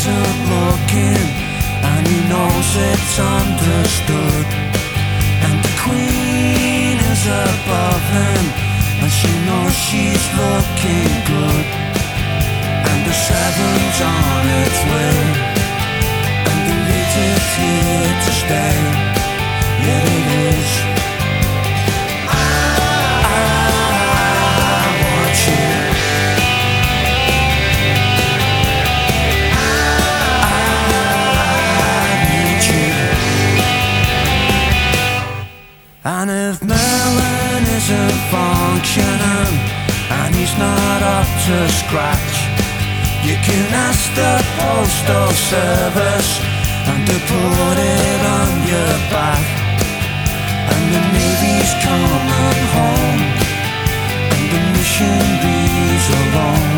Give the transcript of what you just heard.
isn't looking, and he knows it's understood. And the Queen is above him, and she knows she's looking good. And the seven's on its way, and the latest here to stay. Yeah, it is. And if Merlin isn't functioning, and he's not up to scratch, you can ask the postal service, and to put it on your back. And the Navy's coming home, and the missionaries alone.